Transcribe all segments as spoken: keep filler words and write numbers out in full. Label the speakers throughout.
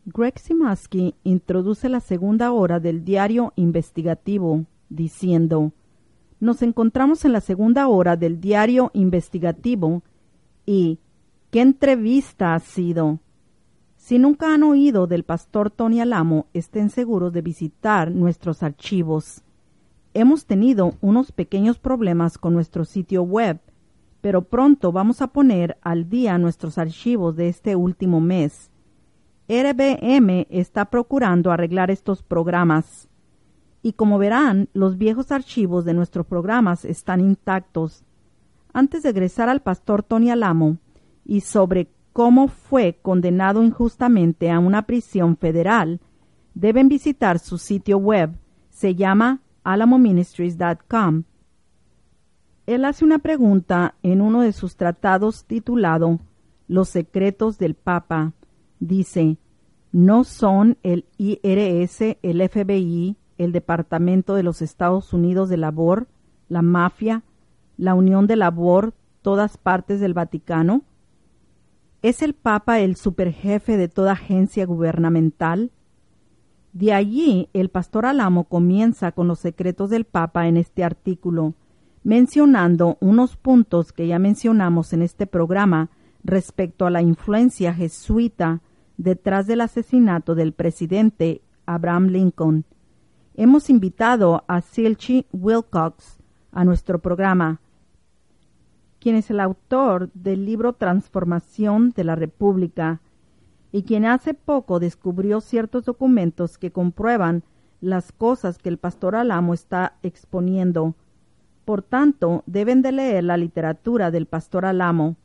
Speaker 1: Greg Simaski introduce la segunda hora del diario investigativo, diciendo: nos encontramos en la segunda hora del diario investigativo y ¿qué entrevista ha sido? Si nunca han oído del pastor Tony Alamo, estén seguros de visitar nuestros archivos. Hemos tenido unos pequeños problemas con nuestro sitio web, pero pronto vamos a poner al día nuestros archivos de este último mes. R B M está procurando arreglar estos programas. Y como verán, los viejos archivos de nuestros programas están intactos. Antes de regresar al pastor Tony Alamo y sobre cómo fue condenado injustamente a una prisión federal, deben visitar su sitio web. Se llama alamo ministries punto com. Él hace una pregunta en uno de sus tratados titulado Los secretos del Papa. Dice: ¿no son el I R S, el F B I, el Departamento de los Estados Unidos de Labor, la mafia, la Unión de Labor, todas partes del Vaticano? ¿Es el Papa el superjefe de toda agencia gubernamental? De allí, el pastor Alamo comienza con los secretos del Papa en este artículo, mencionando unos puntos que ya mencionamos en este programa respecto a la influencia jesuita detrás del asesinato del presidente Abraham Lincoln. Hemos invitado a Silchi Wilcox a nuestro programa, quien es el autor del libro Transformación de la República y quien hace poco descubrió ciertos documentos que comprueban las cosas que el pastor Alamo está exponiendo. Por tanto, deben de leer la literatura del pastor Alamo.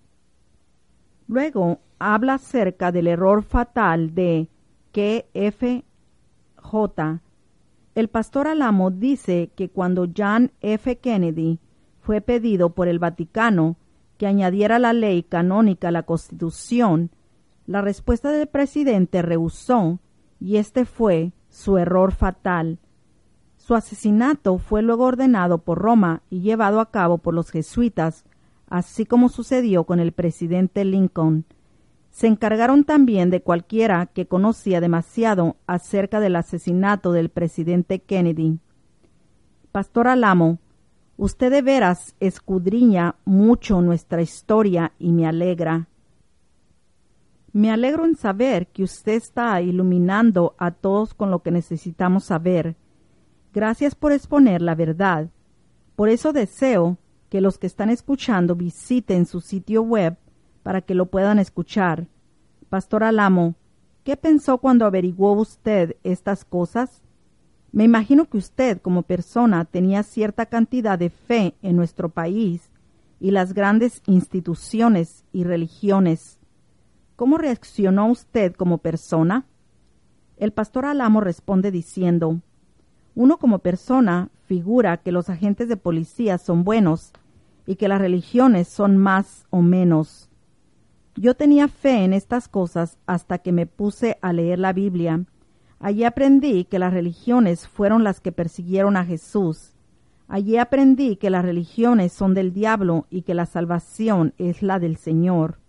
Speaker 1: Luego, habla acerca del error fatal de K F J. El pastor Alamo dice que cuando John F. Kennedy fue pedido por el Vaticano que añadiera la ley canónica a la Constitución, la respuesta del presidente rehusó, y este fue su error fatal. Su asesinato fue luego ordenado por Roma y llevado a cabo por los jesuitas, así como sucedió con el presidente Lincoln. Se encargaron también de cualquiera que conocía demasiado acerca del asesinato del presidente Kennedy. Pastor Alamo, usted de veras escudriña mucho nuestra historia y me alegra. Me alegro en saber que usted está iluminando a todos con lo que necesitamos saber. Gracias por exponer la verdad. Por eso deseo que los que están escuchando visiten su sitio web para que lo puedan escuchar. Pastor Alamo, ¿qué pensó cuando averiguó usted estas cosas? Me imagino que usted, como persona, tenía cierta cantidad de fe en nuestro país y las grandes instituciones y religiones. ¿Cómo reaccionó usted como persona? El pastor Alamo responde diciendo: uno como persona figura que los agentes de policía son buenos y que las religiones son más o menos. Yo tenía fe en estas cosas hasta que me puse a leer la Biblia. Allí aprendí que las religiones fueron las que persiguieron a Jesús. Allí aprendí que las religiones son del diablo y que la salvación es la del Señor.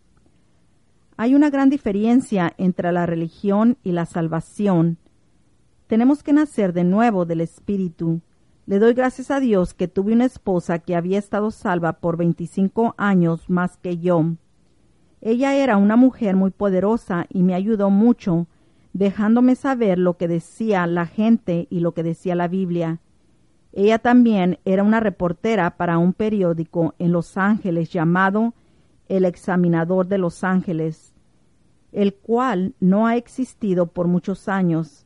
Speaker 1: Hay una gran diferencia entre la religión y la salvación. Tenemos que nacer de nuevo del Espíritu. Le doy gracias a Dios que tuve una esposa que había estado salva por veinticinco años más que yo. Ella era una mujer muy poderosa y me ayudó mucho, dejándome saber lo que decía la gente y lo que decía la Biblia. Ella también era una reportera para un periódico en Los Ángeles llamado El Examinador de Los Ángeles, el cual no ha existido por muchos años.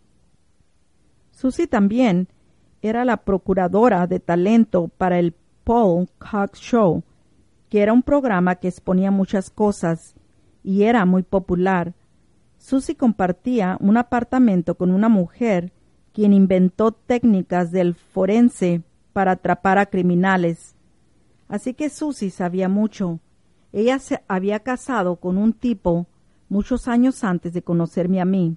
Speaker 1: Susie también era la procuradora de talento para el Paul Cox Show, que era un programa que exponía muchas cosas y era muy popular. Susie compartía un apartamento con una mujer quien inventó técnicas del forense para atrapar a criminales. Así que Susie sabía mucho. Ella se había casado con un tipo muchos años antes de conocerme a mí.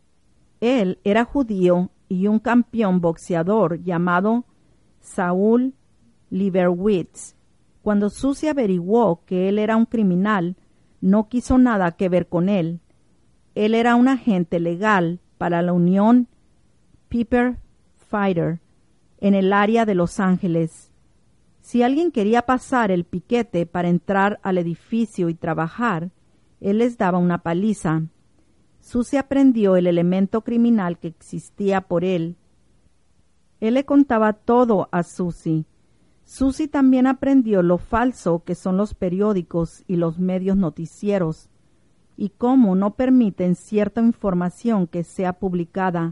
Speaker 1: Él era judío y un campeón boxeador llamado Saúl Leibowitz. Cuando Susie averiguó que él era un criminal, no quiso nada que ver con él. él era un agente legal para la Unión Piper Fighter en el área de Los Ángeles. Si alguien quería pasar el piquete para entrar al edificio y trabajar, él les daba una paliza. Susie aprendió el elemento criminal que existía por él. Él le contaba todo a Susie. Susie también aprendió lo falso que son los periódicos y los medios noticieros, y cómo no permiten cierta información que sea publicada.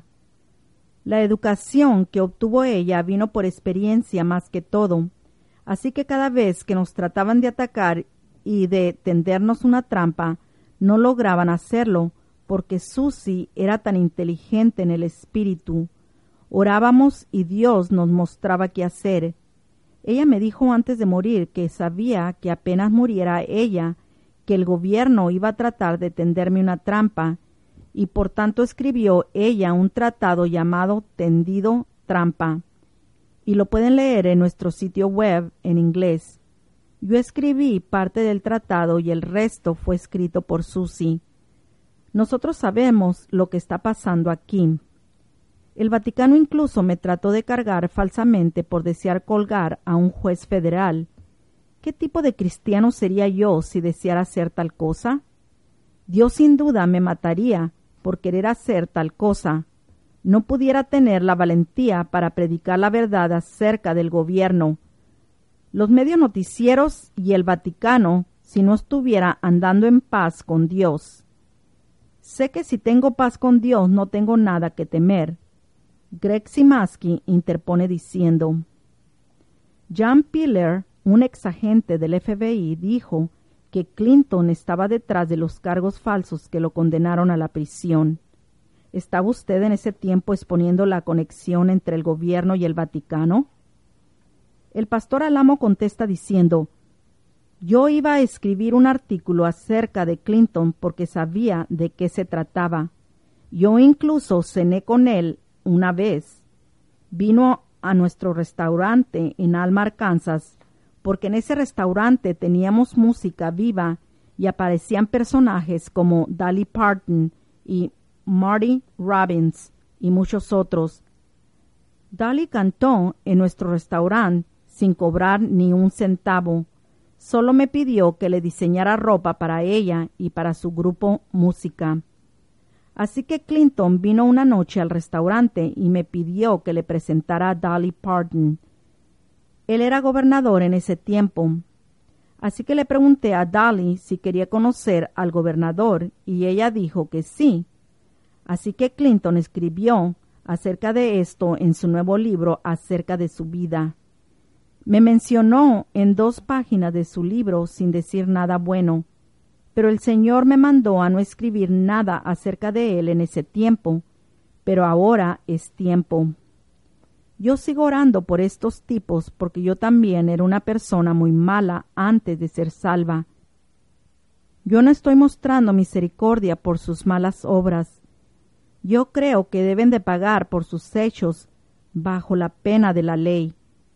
Speaker 1: La educación que obtuvo ella vino por experiencia más que todo, así que cada vez que nos trataban de atacar y de tendernos una trampa, no lograban hacerlo, porque Susie era tan inteligente en el espíritu. Orábamos y Dios nos mostraba qué hacer. Ella me dijo antes de morir que sabía que apenas muriera ella, que el gobierno iba a tratar de tenderme una trampa, y por tanto escribió ella un tratado llamado Tendido Trampa, y lo pueden leer en nuestro sitio web en inglés. Yo escribí parte del tratado y el resto fue escrito por Susie. Nosotros sabemos lo que está pasando aquí. El Vaticano incluso me trató de cargar falsamente por desear colgar a un juez federal. ¿Qué tipo de cristiano sería yo si deseara hacer tal cosa? Dios sin duda me mataría por querer hacer tal cosa. No pudiera tener la valentía para predicar la verdad acerca del gobierno. Los medios noticieros y el Vaticano, si no estuviera andando en paz con Dios. Sé que si tengo paz con Dios no tengo nada que temer. Greg Simaski interpone diciendo, John Piller, un exagente del F B I, dijo que Clinton estaba detrás de los cargos falsos que lo condenaron a la prisión. ¿Estaba usted en ese tiempo exponiendo la conexión entre el gobierno y el Vaticano? El pastor Alamo contesta diciendo, yo iba a escribir un artículo acerca de Clinton porque sabía de qué se trataba. Yo incluso cené con él una vez. Vino a nuestro restaurante en Alma, Arkansas, porque en ese restaurante teníamos música viva y aparecían personajes como Dolly Parton y Marty Robbins y muchos otros. Dolly cantó en nuestro restaurante sin cobrar ni un centavo. Solo me pidió que le diseñara ropa para ella y para su grupo música. Así que Clinton vino una noche al restaurante y me pidió que le presentara a Dolly Parton. Él era gobernador en ese tiempo. Así que le pregunté a Dolly si quería conocer al gobernador y ella dijo que sí. Así que Clinton escribió acerca de esto en su nuevo libro acerca de su vida. Me mencionó en dos páginas de su libro sin decir nada bueno, pero el Señor me mandó a no escribir nada acerca de él en ese tiempo, pero ahora es tiempo. Yo sigo orando por estos tipos porque yo también era una persona muy mala antes de ser salva. Yo no estoy mostrando misericordia por sus malas obras. Yo creo que deben de pagar por sus hechos bajo la pena de la ley.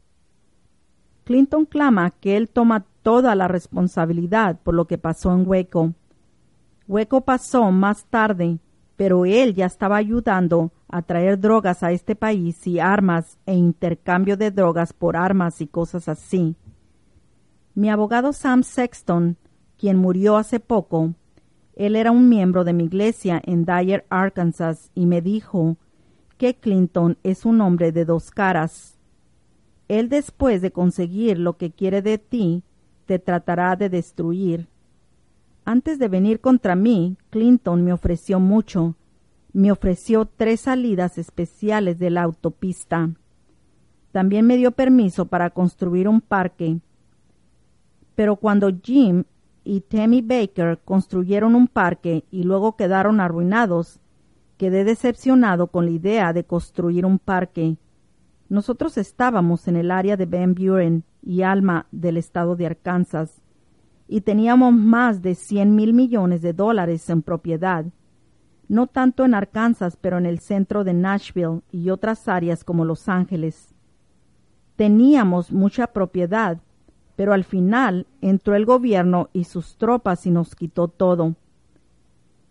Speaker 1: Clinton clama que él toma toda la responsabilidad por lo que pasó en Waco. Waco pasó más tarde, pero él ya estaba ayudando a traer drogas a este país y armas e intercambio de drogas por armas y cosas así. Mi abogado Sam Sexton, quien murió hace poco, él era un miembro de mi iglesia en Dyer, Arkansas, y me dijo que Clinton es un hombre de dos caras. Él, después de conseguir lo que quiere de ti, te tratará de destruir. Antes de venir contra mí, Clinton me ofreció mucho. Me ofreció tres salidas especiales de la autopista. También me dio permiso para construir un parque. Pero cuando Jim y Tammy Baker construyeron un parque y luego quedaron arruinados, quedé decepcionado con la idea de construir un parque. Nosotros estábamos en el área de Van Buren y Alma del estado de Arkansas y teníamos más de cien mil millones de dólares en propiedad, no tanto en Arkansas, pero en el centro de Nashville y otras áreas como Los Ángeles. Teníamos mucha propiedad, pero al final entró el gobierno y sus tropas y nos quitó todo.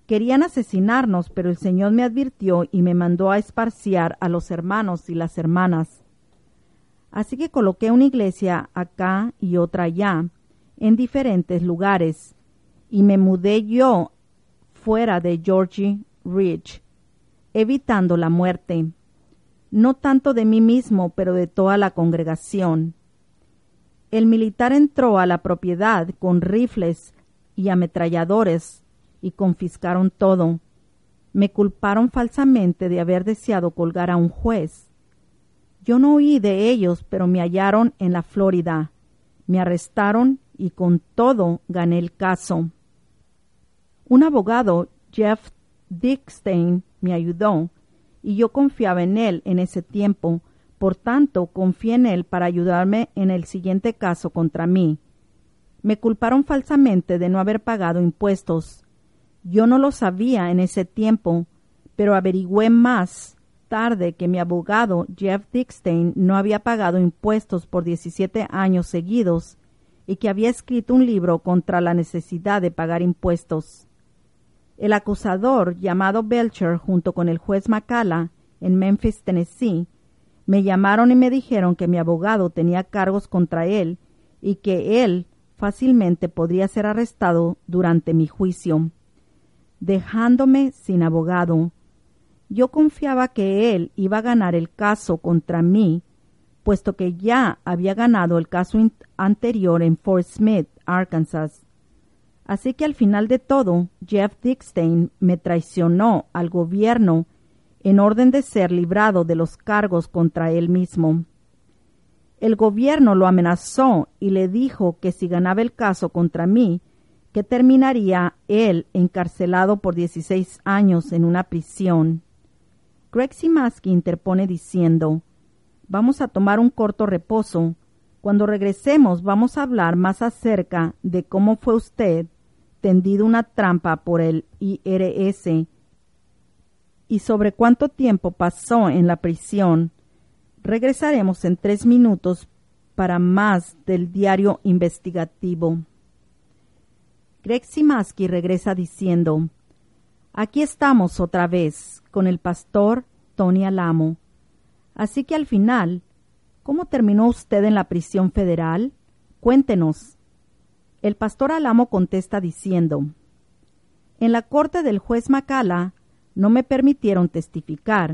Speaker 1: Querían asesinarnos, pero el Señor me advirtió y me mandó a esparciar a los hermanos y las hermanas. Así que coloqué una iglesia acá y otra allá, en diferentes lugares, y me mudé yo fuera de Georgie Ridge, evitando la muerte, no tanto de mí mismo, pero de toda la congregación. El militar entró a la propiedad con rifles y ametralladores y confiscaron todo. Me culparon falsamente de haber deseado colgar a un juez. Yo no huí de ellos, pero me hallaron en la Florida. Me arrestaron y con todo gané el caso. Un abogado, Jeff Dickstein, me ayudó y yo confiaba en él en ese tiempo. Por tanto, confié en él para ayudarme en el siguiente caso contra mí. Me culparon falsamente de no haber pagado impuestos. Yo no lo sabía en ese tiempo, pero averigüé más tarde que mi abogado Jeff Dickstein no había pagado impuestos por diecisiete años seguidos y que había escrito un libro contra la necesidad de pagar impuestos. El acusador, llamado Belcher, junto con el juez McCalla, en Memphis, Tennessee, me llamaron y me dijeron que mi abogado tenía cargos contra él y que él fácilmente podría ser arrestado durante mi juicio, dejándome sin abogado. Yo confiaba que él iba a ganar el caso contra mí, puesto que ya había ganado el caso anterior en Fort Smith, Arkansas. Así que al final de todo, Jeff Dickstein me traicionó al gobierno en orden de ser librado de los cargos contra él mismo. El gobierno lo amenazó y le dijo que si ganaba el caso contra mí, que terminaría él encarcelado por dieciséis años en una prisión. Greg Simaski interpone diciendo, «Vamos a tomar un corto reposo. Cuando regresemos vamos a hablar más acerca de cómo fue usted tendido una trampa por el I R S y sobre cuánto tiempo pasó en la prisión. Regresaremos en tres minutos para más del diario investigativo». Greg Simaski regresa diciendo, «Aquí estamos otra vez con el pastor Tony Alamo. Así que al final, ¿cómo terminó usted en la prisión federal? Cuéntenos». El pastor Alamo contesta diciendo, «En la corte del juez McCalla no me permitieron testificar.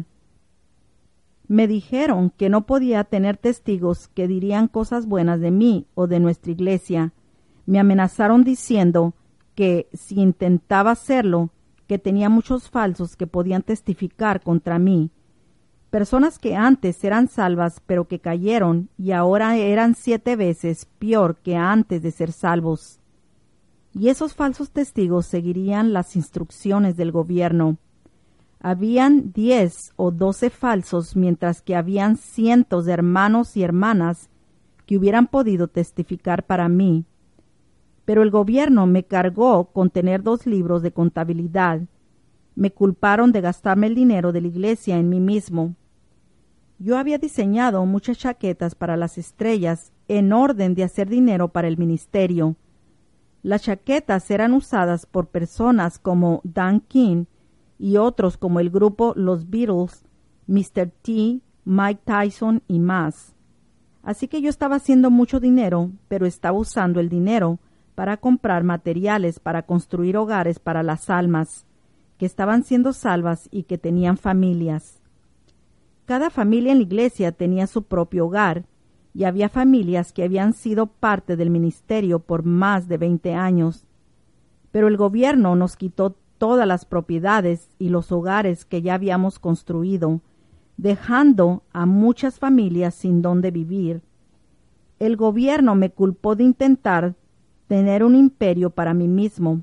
Speaker 1: Me dijeron que no podía tener testigos que dirían cosas buenas de mí o de nuestra iglesia. Me amenazaron diciendo que si intentaba hacerlo, que tenía muchos falsos que podían testificar contra mí. Personas que antes eran salvas pero que cayeron y ahora eran siete veces peor que antes de ser salvos. Y esos falsos testigos seguirían las instrucciones del gobierno. Habían diez o doce falsos, mientras que habían cientos de hermanos y hermanas que hubieran podido testificar para mí. Pero el gobierno me cargó con tener dos libros de contabilidad. Me culparon de gastarme el dinero de la iglesia en mí mismo. Yo había diseñado muchas chaquetas para las estrellas en orden de hacer dinero para el ministerio. Las chaquetas eran usadas por personas como Dan King y otros como el grupo Los Beatles, mister T, Mike Tyson y más. Así que yo estaba haciendo mucho dinero, pero estaba usando el dinero para comprar materiales para construir hogares para las almas que estaban siendo salvas y que tenían familias. Cada familia en la iglesia tenía su propio hogar y había familias que habían sido parte del ministerio por más de veinte años. Pero el gobierno nos quitó todas las propiedades y los hogares que ya habíamos construido, dejando a muchas familias sin dónde vivir. El gobierno me culpó de intentar tener un imperio para mí mismo.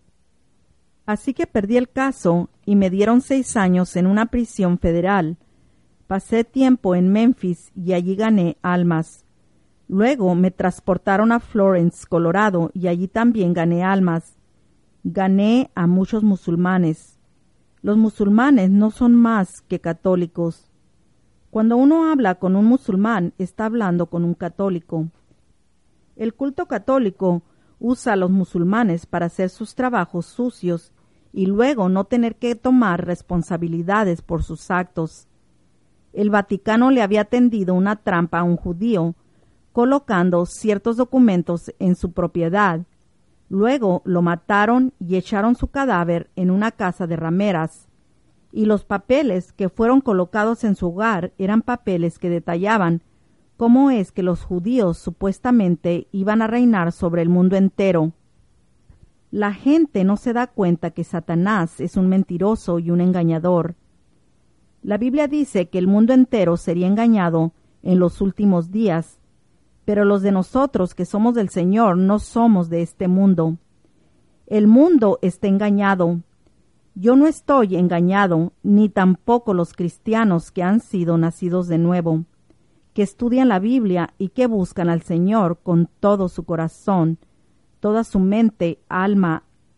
Speaker 1: Así que perdí el caso y me dieron seis años en una prisión federal. Pasé tiempo en Memphis y allí gané almas. Luego me transportaron a Florence, Colorado, y allí también gané almas. Gané a muchos musulmanes. Los musulmanes no son más que católicos. Cuando uno habla con un musulmán, está hablando con un católico. El culto católico usa a los musulmanes para hacer sus trabajos sucios y luego no tener que tomar responsabilidades por sus actos. El Vaticano le había tendido una trampa a un judío, colocando ciertos documentos en su propiedad. Luego lo mataron y echaron su cadáver en una casa de rameras, y los papeles que fueron colocados en su hogar eran papeles que detallaban cómo es que los judíos supuestamente iban a reinar sobre el mundo entero. La gente no se da cuenta que Satanás es un mentiroso y un engañador. La Biblia dice que el mundo entero sería engañado en los últimos días, pero los de nosotros que somos del Señor no somos de este mundo. El mundo está engañado. Yo no estoy engañado, ni tampoco los cristianos que han sido nacidos de nuevo, que estudian la Biblia y que buscan al Señor con todo su corazón, toda su mente, alma,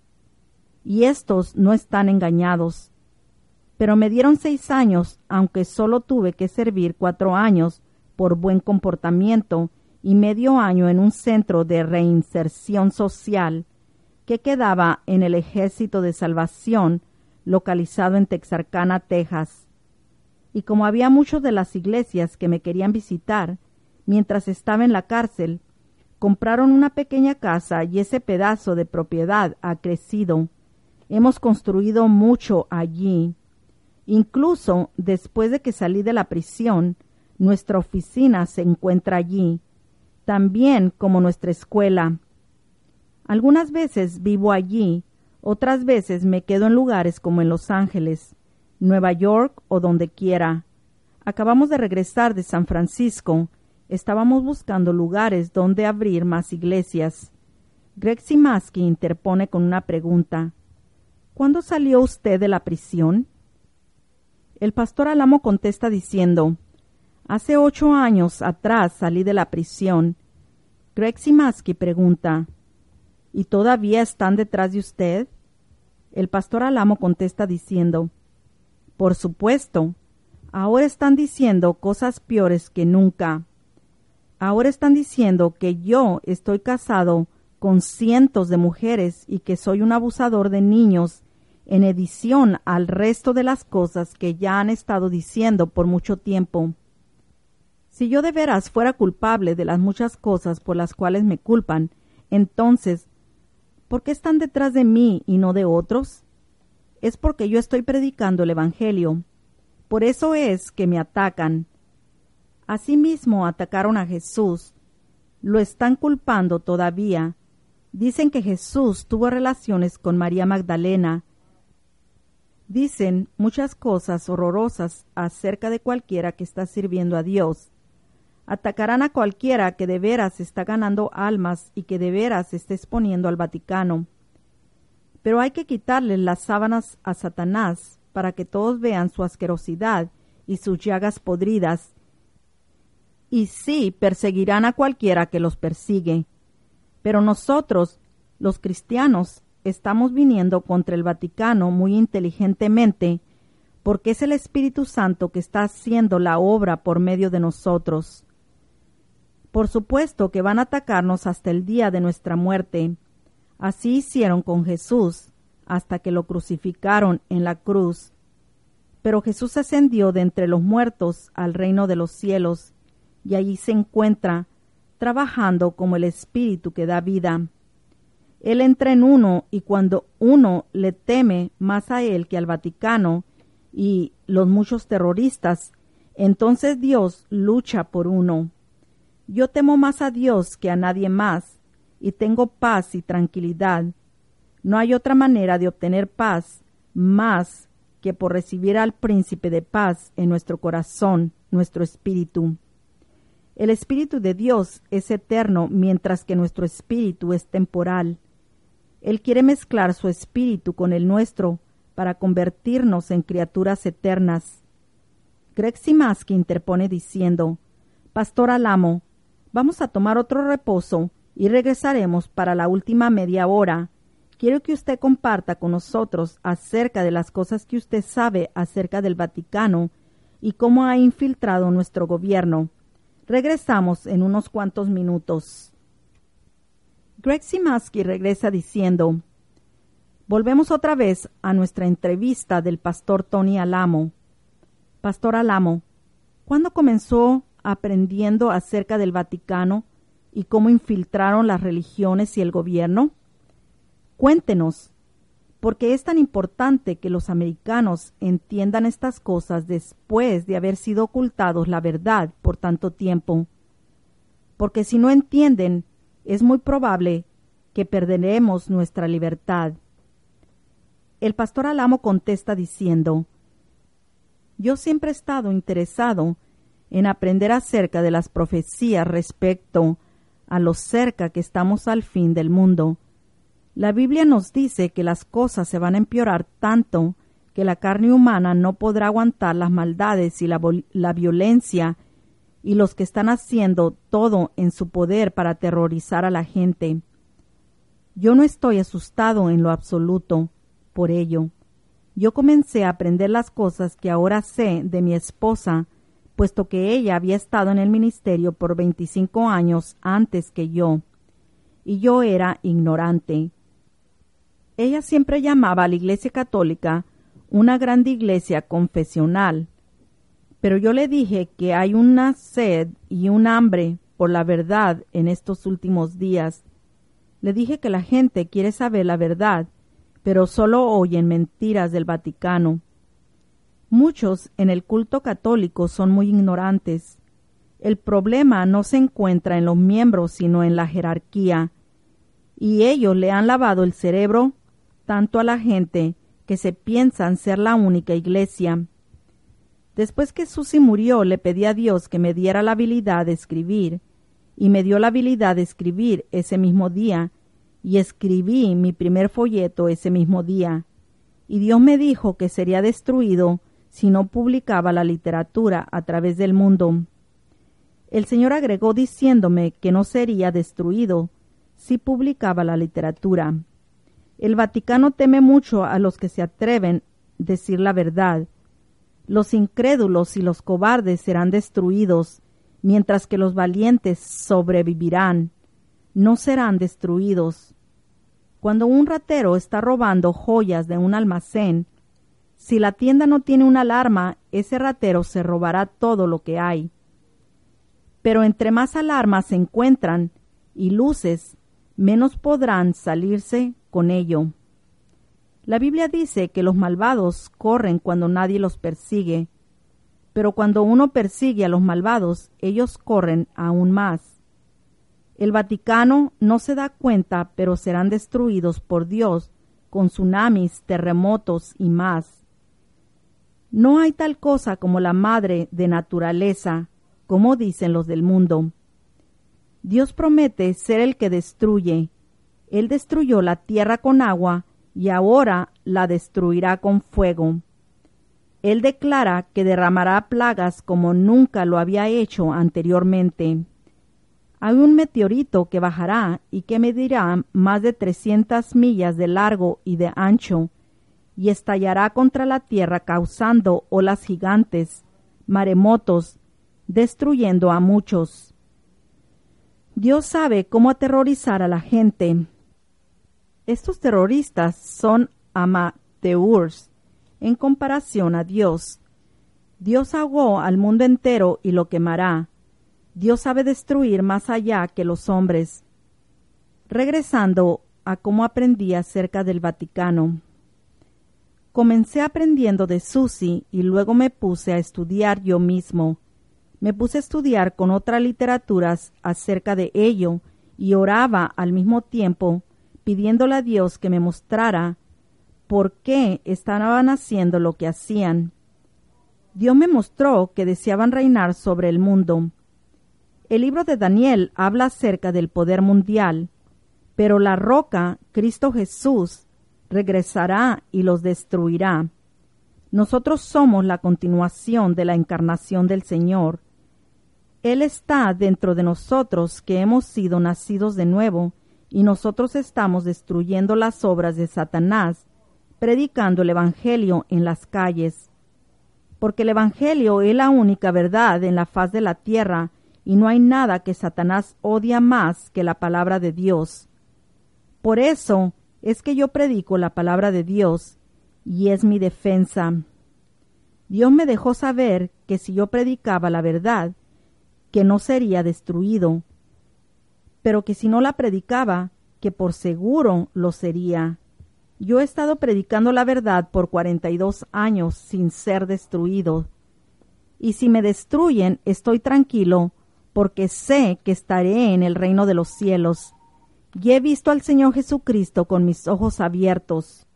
Speaker 1: y estos no están engañados. Pero me dieron seis años, aunque solo tuve que servir cuatro años por buen comportamiento y medio año en un centro de reinserción social que quedaba en el Ejército de Salvación, localizado en Texarkana, Texas. Y como había muchos de las iglesias que me querían visitar, mientras estaba en la cárcel, compraron una pequeña casa y ese pedazo de propiedad ha crecido. Hemos construido mucho allí. Incluso después de que salí de la prisión, nuestra oficina se encuentra allí, también como nuestra escuela. Algunas veces vivo allí, otras veces me quedo en lugares como en Los Ángeles, Nueva York o donde quiera. Acabamos de regresar de San Francisco. Estábamos buscando lugares donde abrir más iglesias. Greg Simaski interpone con una pregunta. ¿Cuándo salió usted de la prisión? El pastor Alamo contesta diciendo, hace ocho años atrás salí de la prisión. Greg Simaski pregunta, ¿y todavía están detrás de usted? El pastor Alamo contesta diciendo, por supuesto, ahora están diciendo cosas peores que nunca. Ahora están diciendo que yo estoy casado con cientos de mujeres y que soy un abusador de niños, en adición al resto de las cosas que ya han estado diciendo por mucho tiempo. Si yo de veras fuera culpable de las muchas cosas por las cuales me culpan, entonces, ¿por qué están detrás de mí y no de otros? Es porque yo estoy predicando el Evangelio. Por eso es que me atacan. Asimismo atacaron a Jesús. Lo están culpando todavía. Dicen que Jesús tuvo relaciones con María Magdalena. Dicen muchas cosas horrorosas acerca de cualquiera que está sirviendo a Dios. Atacarán a cualquiera que de veras está ganando almas y que de veras está exponiendo al Vaticano. Pero hay que quitarle las sábanas a Satanás para que todos vean su asquerosidad y sus llagas podridas. Y sí, perseguirán a cualquiera que los persigue. Pero nosotros, los cristianos, estamos viniendo contra el Vaticano muy inteligentemente, porque es el Espíritu Santo que está haciendo la obra por medio de nosotros. Por supuesto que van a atacarnos hasta el día de nuestra muerte. Así hicieron con Jesús, hasta que lo crucificaron en la cruz. Pero Jesús ascendió de entre los muertos al reino de los cielos, y allí se encuentra, trabajando como el Espíritu que da vida. Él entra en uno, y cuando uno le teme más a él que al Vaticano y los muchos terroristas, entonces Dios lucha por uno. Yo temo más a Dios que a nadie más, y tengo paz y tranquilidad. No hay otra manera de obtener paz más que por recibir al Príncipe de Paz en nuestro corazón, nuestro espíritu. El Espíritu de Dios es eterno, mientras que nuestro espíritu es temporal. Él quiere mezclar su espíritu con el nuestro para convertirnos en criaturas eternas. Greg Simaski interpone diciendo, Pastor Alamo, vamos a tomar otro reposo y regresaremos para la última media hora. Quiero que usted comparta con nosotros acerca de las cosas que usted sabe acerca del Vaticano y cómo ha infiltrado nuestro gobierno. Regresamos en unos cuantos minutos. Greg Simaski regresa diciendo, Volvemos otra vez a nuestra entrevista del pastor Tony Alamo. Pastor Alamo, ¿cuándo comenzó aprendiendo acerca del Vaticano y cómo infiltraron las religiones y el gobierno? Cuéntenos, porque es tan importante que los americanos entiendan estas cosas después de haber sido ocultados la verdad por tanto tiempo. Porque si no entienden, es muy probable que perderemos nuestra libertad. El pastor Alamo contesta diciendo, yo siempre he estado interesado en aprender acerca de las profecías respecto a lo cerca que estamos al fin del mundo. La Biblia nos dice que las cosas se van a empeorar tanto que la carne humana no podrá aguantar las maldades y la, la violencia y los que están haciendo todo en su poder para aterrorizar a la gente. Yo no estoy asustado en lo absoluto por ello. Yo comencé a aprender las cosas que ahora sé de mi esposa, puesto que ella había estado en el ministerio por veinticinco años antes que yo, y yo era ignorante. Ella siempre llamaba a la Iglesia Católica una grande iglesia confesional, pero yo le dije que hay una sed y un hambre por la verdad en estos últimos días. Le dije que la gente quiere saber la verdad, pero solo oyen mentiras del Vaticano. Muchos en el culto católico son muy ignorantes. El problema no se encuentra en los miembros, sino en la jerarquía, y ellos le han lavado el cerebro tanto a la gente que se piensan ser la única iglesia. Después que Susie murió, le pedí a Dios que me diera la habilidad de escribir, y me dio la habilidad de escribir ese mismo día, y escribí mi primer folleto ese mismo día, y Dios me dijo que sería destruido si no publicaba la literatura a través del mundo. El Señor agregó diciéndome que no sería destruido si publicaba la literatura. El Vaticano teme mucho a los que se atreven a decir la verdad. Los incrédulos y los cobardes serán destruidos, mientras que los valientes sobrevivirán. No serán destruidos. Cuando un ratero está robando joyas de un almacén, si la tienda no tiene una alarma, ese ratero se robará todo lo que hay. Pero entre más alarmas se encuentran y luces, menos podrán salirse con ello. La Biblia dice que los malvados corren cuando nadie los persigue, pero cuando uno persigue a los malvados, ellos corren aún más. El Vaticano no se da cuenta, pero serán destruidos por Dios con tsunamis, terremotos y más. No hay tal cosa como la madre de naturaleza, como dicen los del mundo. Dios promete ser el que destruye. Él destruyó la tierra con agua y ahora la destruirá con fuego. Él declara que derramará plagas como nunca lo había hecho anteriormente. Hay un meteorito que bajará y que medirá más de trescientas millas de largo y de ancho, y estallará contra la tierra causando olas gigantes, maremotos, destruyendo a muchos. Dios sabe cómo aterrorizar a la gente. Estos terroristas son amateurs en comparación a Dios. Dios ahogó al mundo entero y lo quemará. Dios sabe destruir más allá que los hombres. Regresando a cómo aprendí acerca del Vaticano. Comencé aprendiendo de Susie y luego me puse a estudiar yo mismo. Me puse a estudiar con otras literaturas acerca de ello y oraba al mismo tiempo pidiéndole a Dios que me mostrara por qué estaban haciendo lo que hacían. Dios me mostró que deseaban reinar sobre el mundo. El libro de Daniel habla acerca del poder mundial, pero la roca, Cristo Jesús, regresará y los destruirá. Nosotros somos la continuación de la encarnación del Señor. Él está dentro de nosotros que hemos sido nacidos de nuevo, y nosotros estamos destruyendo las obras de Satanás, predicando el Evangelio en las calles. Porque el Evangelio es la única verdad en la faz de la tierra, y no hay nada que Satanás odia más que la palabra de Dios. Por eso, es que yo predico la palabra de Dios y es mi defensa. Dios me dejó saber que si yo predicaba la verdad, que no sería destruido, pero que si no la predicaba, que por seguro lo sería. Yo he estado predicando la verdad por cuarenta y dos años sin ser destruido. Y si me destruyen, estoy tranquilo, porque sé que estaré en el reino de los cielos. Y he visto al Señor Jesucristo con mis ojos abiertos.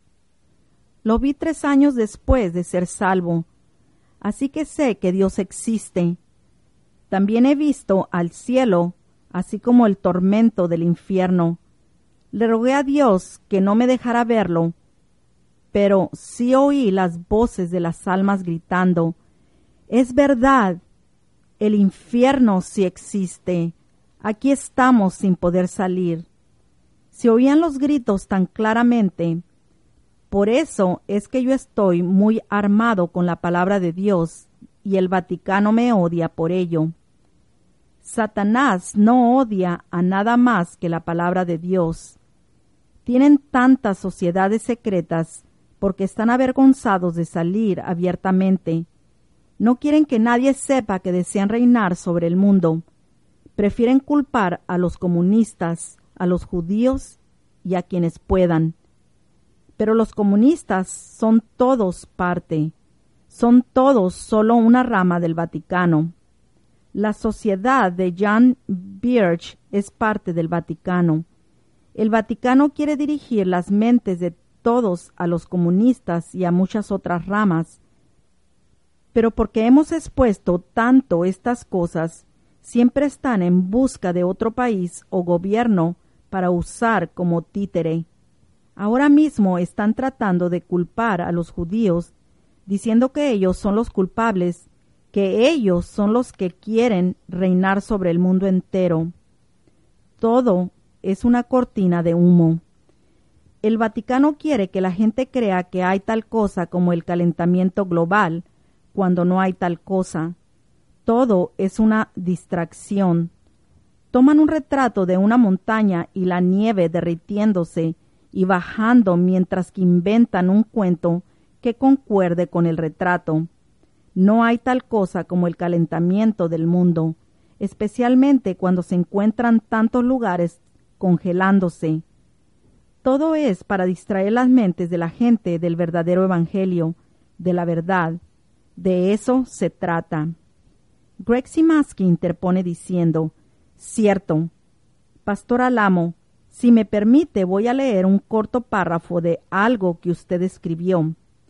Speaker 1: Lo vi tres años después de ser salvo, así que sé que Dios existe. También he visto al cielo, así como el tormento del infierno. Le rogué a Dios que no me dejara verlo, pero sí oí las voces de las almas gritando, «Es verdad, el infierno sí existe, aquí estamos sin poder salir». Se oían los gritos tan claramente. Por eso es que yo estoy muy armado con la palabra de Dios y el Vaticano me odia por ello. Satanás no odia a nada más que la palabra de Dios. Tienen tantas sociedades secretas porque están avergonzados de salir abiertamente. No quieren que nadie sepa que desean reinar sobre el mundo. Prefieren culpar a los comunistas, a los judíos y a quienes puedan. Pero los comunistas son todos parte, son todos solo una rama del Vaticano. La sociedad de Jan Birch es parte del Vaticano. El Vaticano quiere dirigir las mentes de todos a los comunistas y a muchas otras ramas. Pero porque hemos expuesto tanto estas cosas, siempre están en busca de otro país o gobierno para usar como títere. Ahora mismo están tratando de culpar a los judíos, diciendo que ellos son los culpables, que ellos son los que quieren reinar sobre el mundo entero. Todo es una cortina de humo. El Vaticano quiere que la gente crea que hay tal cosa como el calentamiento global, cuando no hay tal cosa. Todo es una distracción. Toman un retrato de una montaña y la nieve derritiéndose y bajando mientras que inventan un cuento que concuerde con el retrato. No hay tal cosa como el calentamiento del mundo, especialmente cuando se encuentran tantos lugares congelándose. Todo es para distraer las mentes de la gente del verdadero evangelio, de la verdad. De eso se trata. Greg Simaski interpone diciendo, «Cierto, Pastor Alamo, si me permite voy a leer un corto párrafo de algo que usted escribió».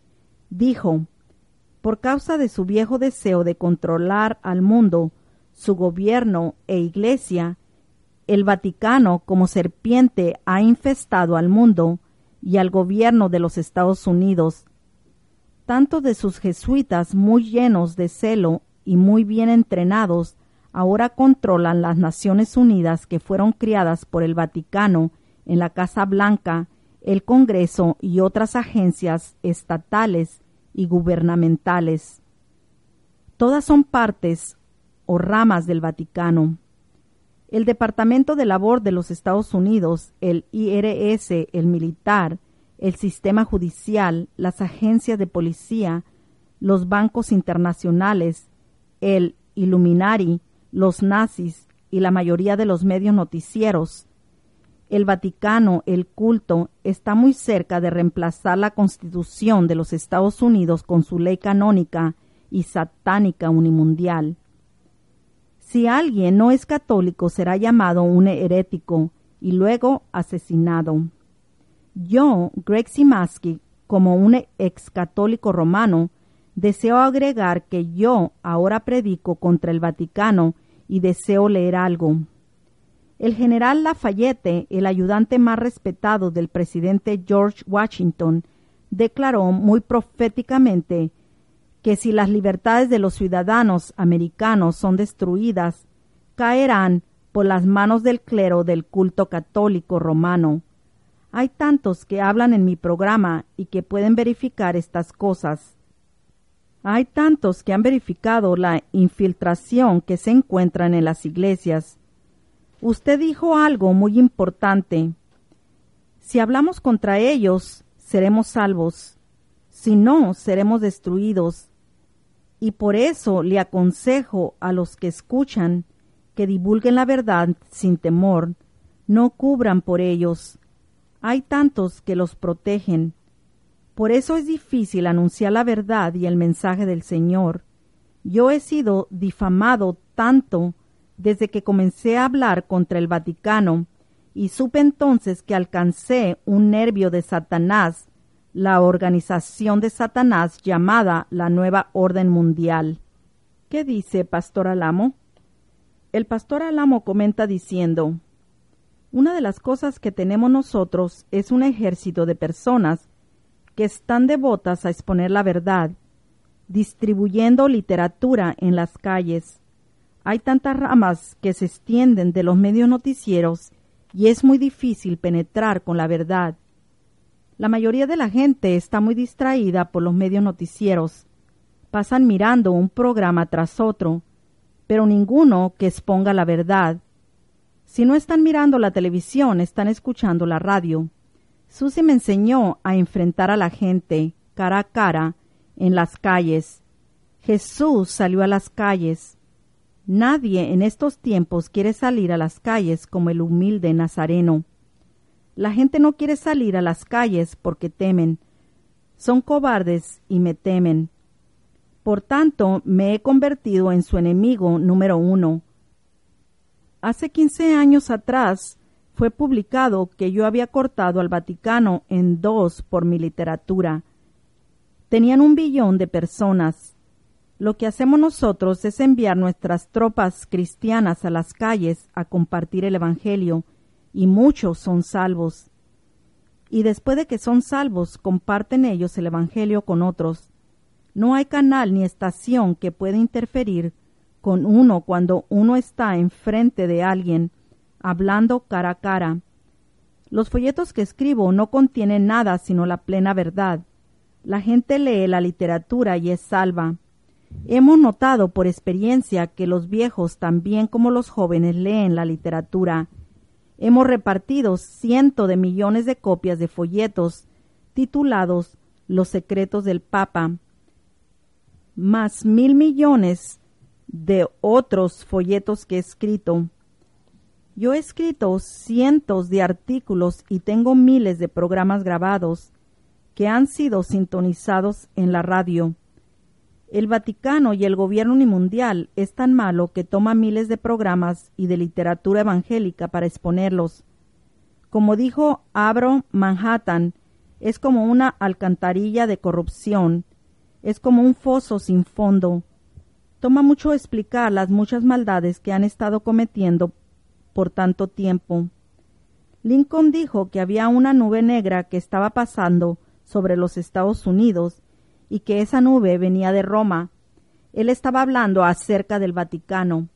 Speaker 1: Dijo, «Por causa de su viejo deseo de controlar al mundo, su gobierno e iglesia, el Vaticano como serpiente ha infestado al mundo y al gobierno de los Estados Unidos. Tanto de sus jesuitas muy llenos de celo y muy bien entrenados, ahora controlan las Naciones Unidas que fueron criadas por el Vaticano en la Casa Blanca, el Congreso y otras agencias estatales y gubernamentales. Todas son partes o ramas del Vaticano. El Departamento de Labor de los Estados Unidos, el I R S, el militar, el sistema judicial, las agencias de policía, los bancos internacionales, el Illuminati, los nazis y la mayoría de los medios noticieros. El Vaticano, el culto, está muy cerca de reemplazar la Constitución de los Estados Unidos con su ley canónica y satánica unimundial. Si alguien no es católico, será llamado un herético y luego asesinado. Yo, Greg Simaski, como un ex católico romano, deseo agregar que yo ahora predico contra el Vaticano y deseo leer algo. El general Lafayette, el ayudante más respetado del presidente George Washington, declaró muy proféticamente que si las libertades de los ciudadanos americanos son destruidas, caerán por las manos del clero del culto católico romano. Hay tantos que hablan en mi programa y que pueden verificar estas cosas. Hay tantos que han verificado la infiltración que se encuentran en las iglesias. Usted dijo algo muy importante. Si hablamos contra ellos, seremos salvos. Si no, seremos destruidos. Y por eso le aconsejo a los que escuchan que divulguen la verdad sin temor, no cubran por ellos. Hay tantos que los protegen. Por eso es difícil anunciar la verdad y el mensaje del Señor. Yo he sido difamado tanto desde que comencé a hablar contra el Vaticano, y supe entonces que alcancé un nervio de Satanás, la organización de Satanás llamada la Nueva Orden Mundial. ¿Qué dice Pastor Alamo? El Pastor Alamo comenta diciendo: una de las cosas que tenemos nosotros es un ejército de personas que están devotas a exponer la verdad, distribuyendo literatura en las calles. Hay tantas ramas que se extienden de los medios noticieros y es muy difícil penetrar con la verdad. La mayoría de la gente está muy distraída por los medios noticieros. Pasan mirando un programa tras otro, pero ninguno que exponga la verdad. Si no están mirando la televisión, están escuchando la radio. Susie me enseñó a enfrentar a la gente cara a cara en las calles. Jesús salió a las calles. Nadie en estos tiempos quiere salir a las calles como el humilde Nazareno. La gente no quiere salir a las calles porque temen. Son cobardes y me temen. Por tanto, me he convertido en su enemigo número uno. Hace quince años atrás fue publicado que yo había cortado al Vaticano en dos por mi literatura. Tenían un billón de personas. Lo que hacemos nosotros es enviar nuestras tropas cristianas a las calles a compartir el Evangelio, y muchos son salvos. Y después de que son salvos, comparten ellos el Evangelio con otros. No hay canal ni estación que pueda interferir con uno cuando uno está enfrente de alguien, hablando cara a cara. Los folletos que escribo no contienen nada sino la plena verdad. La gente lee la literatura y es salva. Hemos notado por experiencia que los viejos, también como los jóvenes, leen la literatura. Hemos repartido cientos de millones de copias de folletos titulados Los secretos del Papa, más mil millones de otros folletos que he escrito. Yo he escrito cientos de artículos y tengo miles de programas grabados que han sido sintonizados en la radio. El Vaticano y el gobierno mundial es tan malo que toma miles de programas y de literatura evangélica para exponerlos. Como dijo Abro Manhattan, es como una alcantarilla de corrupción, es como un foso sin fondo. Toma mucho explicar las muchas maldades que han estado cometiendo por tanto tiempo. Lincoln dijo que había una nube negra que estaba pasando sobre los Estados Unidos y que esa nube venía de Roma. Él estaba hablando acerca del Vaticano.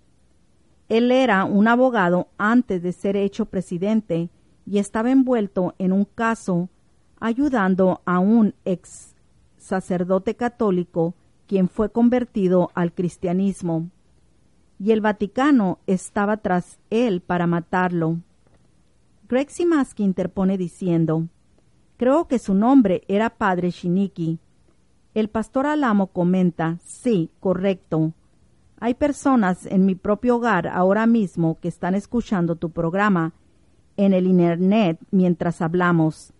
Speaker 1: Él era un abogado antes de ser hecho presidente y estaba envuelto en un caso ayudando a un ex sacerdote católico quien fue convertido al cristianismo. Y el Vaticano estaba tras él para matarlo. Greg Simaski interpone diciendo: creo que su nombre era Padre Shiniki. El Pastor Alamo comenta: sí, correcto. Hay personas en mi propio hogar ahora mismo que están escuchando tu programa en el Internet mientras hablamos.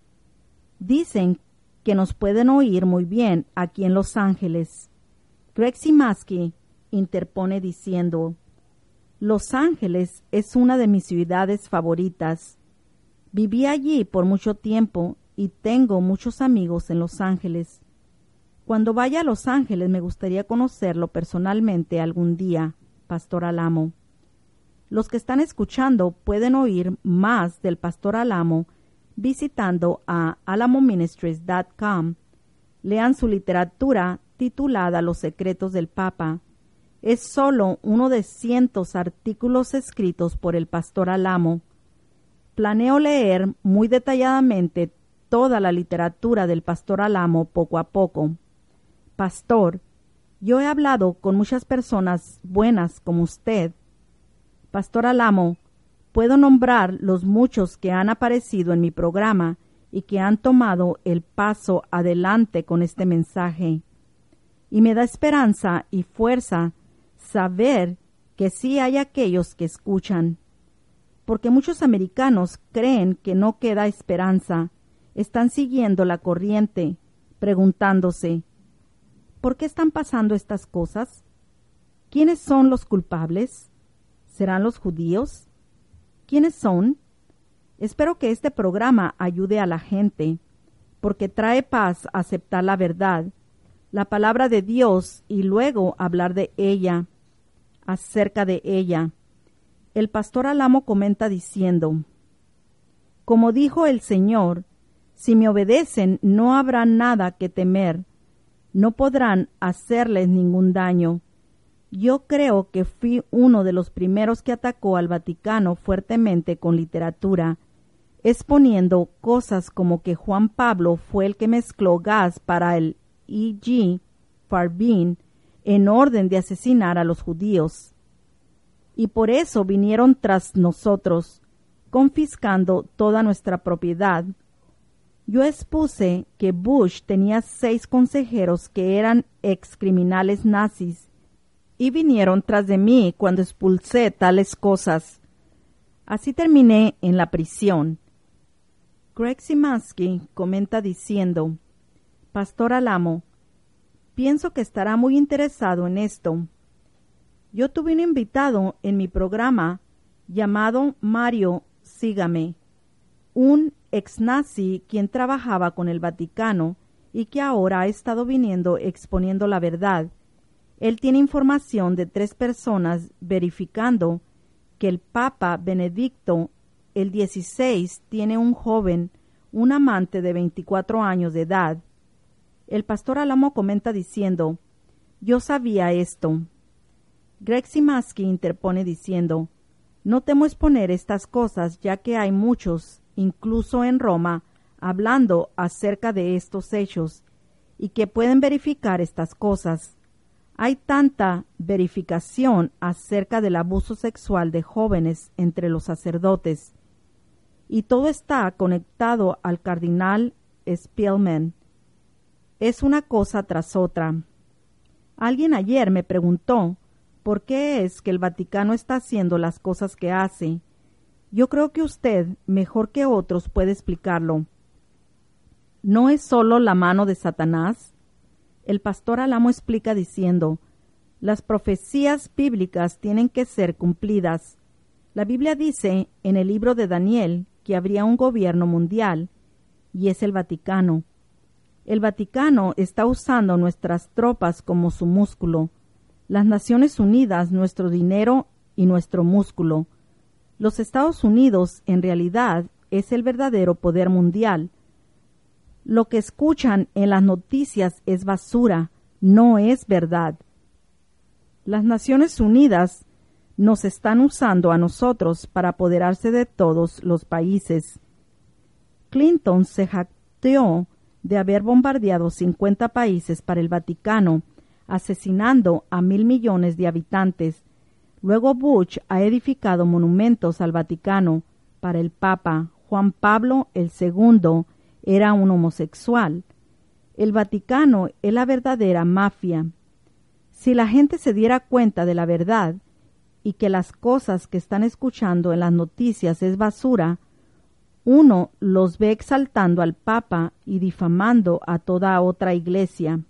Speaker 1: Dicen que nos pueden oír muy bien aquí en Los Ángeles. Greg Simaski interpone diciendo: Los Ángeles es una de mis ciudades favoritas. Viví allí por mucho tiempo y tengo muchos amigos en Los Ángeles. Cuando vaya a Los Ángeles me gustaría conocerlo personalmente algún día, Pastor Alamo. Los que están escuchando pueden oír más del Pastor Alamo visitando a alamo ministries punto com. Lean su literatura titulada Los secretos del Papa. Es solo uno de cientos artículos escritos por el Pastor Alamo. Planeo leer muy detalladamente toda la literatura del Pastor Alamo poco a poco. Pastor, yo he hablado con muchas personas buenas como usted. Pastor Alamo, Puedo nombrar los muchos que han aparecido en mi programa y que han tomado el paso adelante con este mensaje. Y me da esperanza y fuerza saber que sí hay aquellos que escuchan. Porque muchos americanos creen que no queda esperanza. Están siguiendo la corriente, preguntándose, ¿por qué están pasando estas cosas? ¿Quiénes son los culpables? ¿Serán los judíos? ¿Quiénes son? Espero que este programa ayude a la gente, porque trae paz aceptar la verdad, la palabra de Dios y luego hablar de ella, acerca de ella. El pastor Alamo comenta diciendo, como dijo el Señor, si me obedecen no habrá nada que temer, no podrán hacerles ningún daño. Yo creo que fui uno de los primeros que atacó al Vaticano fuertemente con literatura, exponiendo cosas como que Juan Pablo fue el que mezcló gas para el E G Farbin en orden de asesinar a los judíos. Y por eso vinieron tras nosotros, confiscando toda nuestra propiedad. Yo expuse que Bush tenía seis consejeros que eran excriminales nazis, y vinieron tras de mí cuando expulsé tales cosas. Así terminé en la prisión. Greg Simansky comenta diciendo, Pastor Alamo, pienso que estará muy interesado en esto. Yo tuve un invitado en mi programa llamado Mario Sígame, un ex-nazi quien trabajaba con el Vaticano y que ahora ha estado viniendo exponiendo la verdad. Él tiene información de tres personas verificando que el Papa Benedicto el dieciséis tiene un joven, un amante de veinticuatro años de edad. El pastor Alamo comenta diciendo, yo sabía esto. Greg Simansky interpone diciendo, no temo exponer estas cosas ya que hay muchos, incluso en Roma, hablando acerca de estos hechos y que pueden verificar estas cosas. Hay tanta verificación acerca del abuso sexual de jóvenes entre los sacerdotes, y todo está conectado al cardenal Spielman. Es una cosa tras otra. Alguien ayer me preguntó por qué es que el Vaticano está haciendo las cosas que hace. Yo creo que usted, mejor que otros, puede explicarlo. ¿No es solo la mano de Satanás? El pastor Alamo explica diciendo, las profecías bíblicas tienen que ser cumplidas. La Biblia dice en el libro de Daniel que habría un gobierno mundial, y es el Vaticano. El Vaticano está usando nuestras tropas como su músculo, las Naciones Unidas nuestro dinero y nuestro músculo. Los Estados Unidos en realidad es el verdadero poder mundial. Lo que escuchan en las noticias es basura, no es verdad. Las Naciones Unidas nos están usando a nosotros para apoderarse de todos los países. Clinton se jactó de haber bombardeado cincuenta países para el Vaticano, asesinando a mil millones de habitantes. Luego Bush ha edificado monumentos al Vaticano. Para el Papa Juan Pablo el segundo era un homosexual. El Vaticano es la verdadera mafia. Si la gente se diera cuenta de la verdad y que las cosas que están escuchando en las noticias es basura, uno los ve exaltando al Papa y difamando a toda otra iglesia.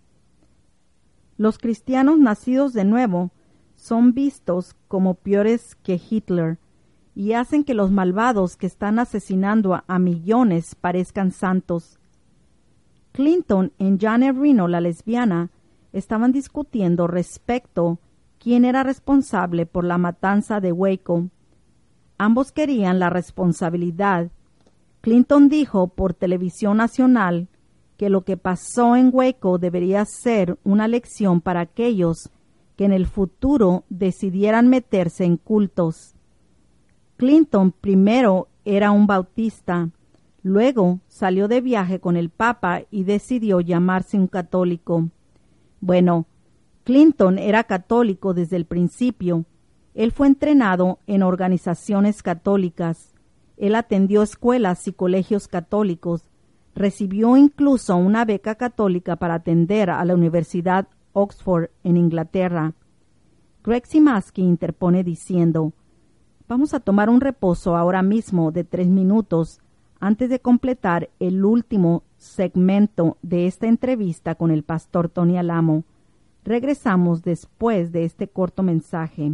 Speaker 1: Los cristianos nacidos de nuevo son vistos como peores que Hitler y hacen que los malvados que están asesinando a, a millones parezcan santos. Clinton y Janet Reno, la lesbiana, estaban discutiendo respecto quién era responsable por la matanza de Waco. Ambos querían la responsabilidad. Clinton dijo por televisión nacional que lo que pasó en Waco debería ser una lección para aquellos que en el futuro decidieran meterse en cultos. Clinton primero era un bautista, luego salió de viaje con el Papa y decidió llamarse un católico. Bueno, Clinton era católico desde el principio. Él fue entrenado en organizaciones católicas. Él atendió escuelas y colegios católicos. Recibió incluso una beca católica para atender a la Universidad Oxford en Inglaterra. Greg Simaski interpone diciendo: vamos a tomar un reposo ahora mismo de tres minutos antes de completar el último segmento de esta entrevista con el pastor Tony Alamo. Regresamos después de este corto mensaje.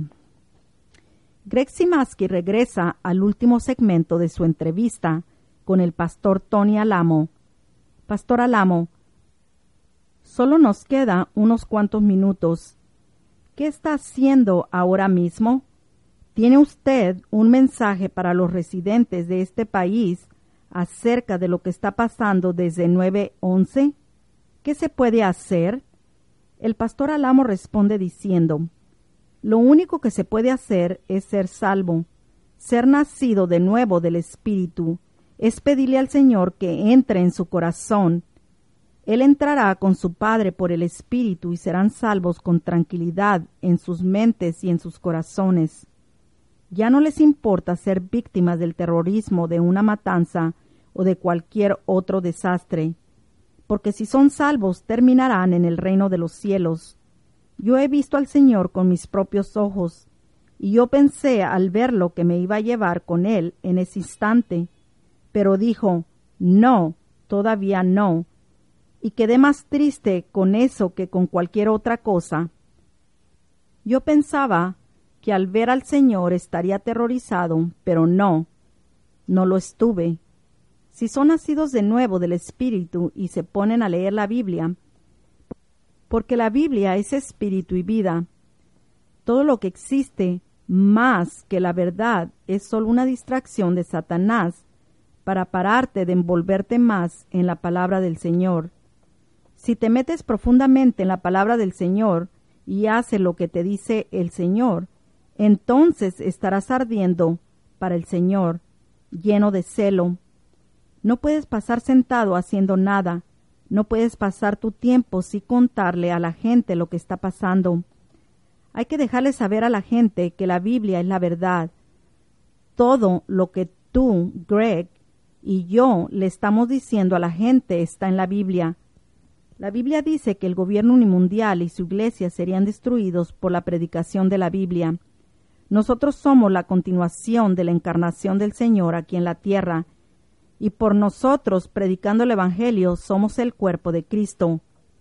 Speaker 1: Greg Simaski regresa al último segmento de su entrevista con el pastor Tony Alamo. Pastor Alamo, solo nos queda unos cuantos minutos. ¿Qué está haciendo ahora mismo? ¿Tiene usted un mensaje para los residentes de este país acerca de lo que está pasando desde nueve once? ¿Qué se puede hacer? El pastor Alamo responde diciendo: lo único que se puede hacer es ser salvo, ser nacido de nuevo del Espíritu, es pedirle al Señor que entre en su corazón. Él entrará con su Padre por el Espíritu y serán salvos con tranquilidad en sus mentes y en sus corazones. Ya no les importa ser víctimas del terrorismo, de una matanza o de cualquier otro desastre, porque si son salvos terminarán en el reino de los cielos. Yo he visto al Señor con mis propios ojos, y yo pensé al verlo que me iba a llevar con Él en ese instante, pero dijo: no, todavía no, y quedé más triste con eso que con cualquier otra cosa. Yo pensaba que al ver al Señor estaría aterrorizado, pero no, no lo estuve. Si son nacidos de nuevo del Espíritu y se ponen a leer la Biblia, porque la Biblia es espíritu y vida, todo lo que existe más que la verdad es solo una distracción de Satanás para pararte de envolverte más en la palabra del Señor. Si te metes profundamente en la palabra del Señor y haces lo que te dice el Señor, entonces estarás ardiendo para el Señor, lleno de celo. No puedes pasar sentado haciendo nada. No puedes pasar tu tiempo sin contarle a la gente lo que está pasando. Hay que dejarle saber a la gente que la Biblia es la verdad. Todo lo que tú, Greg, y yo le estamos diciendo a la gente está en la Biblia. La Biblia dice que el gobierno unimundial y su iglesia serían destruidos por la predicación de la Biblia. Nosotros somos la continuación de la encarnación del Señor aquí en la tierra, y por nosotros, predicando el Evangelio, somos el cuerpo de Cristo.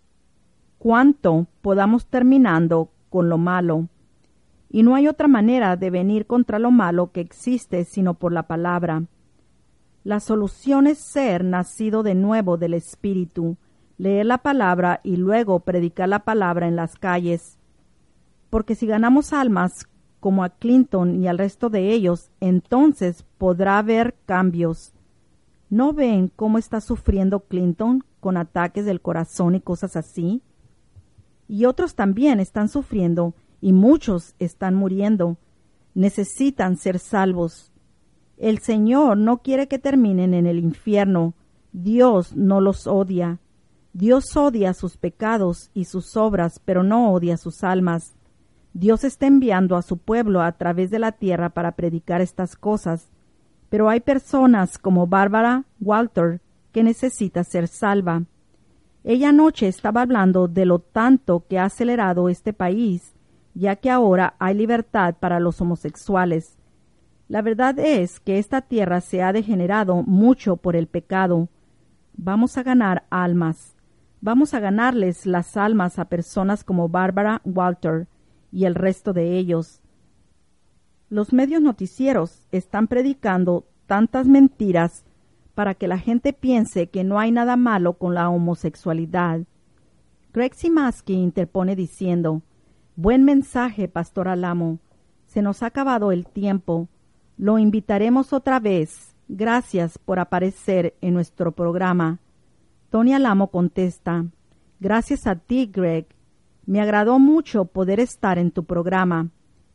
Speaker 1: ¿Cuánto podamos terminando con lo malo? Y no hay otra manera de venir contra lo malo que existe sino por la palabra. La solución es ser nacido de nuevo del Espíritu, leer la palabra y luego predicar la palabra en las calles. Porque si ganamos almas como a Clinton y al resto de ellos, entonces podrá haber cambios. ¿No ven cómo está sufriendo Clinton con ataques del corazón y cosas así? Y otros también están sufriendo y muchos están muriendo. Necesitan ser salvos. El Señor no quiere que terminen en el infierno. Dios no los odia. Dios odia sus pecados y sus obras, pero no odia sus almas. Dios está enviando a su pueblo a través de la tierra para predicar estas cosas. Pero hay personas como Barbara Walter que necesita ser salva. Ella anoche estaba hablando de lo tanto que ha acelerado este país, ya que ahora hay libertad para los homosexuales. La verdad es que esta tierra se ha degenerado mucho por el pecado. Vamos a ganar almas. Vamos a ganarles las almas a personas como Barbara Walter y el resto de ellos. Los medios noticieros están predicando tantas mentiras para que la gente piense que no hay nada malo con la homosexualidad. Greg Simaski interpone diciendo: buen mensaje, Pastor Alamo. Se nos ha acabado el tiempo. Lo invitaremos otra vez. Gracias por aparecer en nuestro programa. Tony Alamo contesta: gracias a ti, Greg. Me agradó mucho poder estar en tu programa.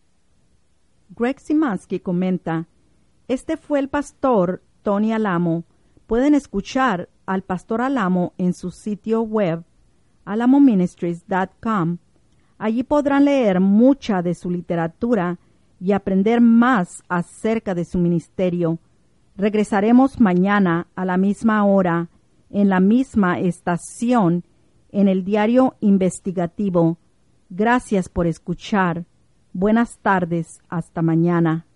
Speaker 1: Greg Simaski comenta: este fue el pastor Tony Alamo. Pueden escuchar al pastor Alamo en su sitio web, alamo ministries punto com. Allí podrán leer mucha de su literatura y aprender más acerca de su ministerio. Regresaremos mañana a la misma hora, en la misma estación, en el diario investigativo. Gracias por escuchar. Buenas tardes. Hasta mañana.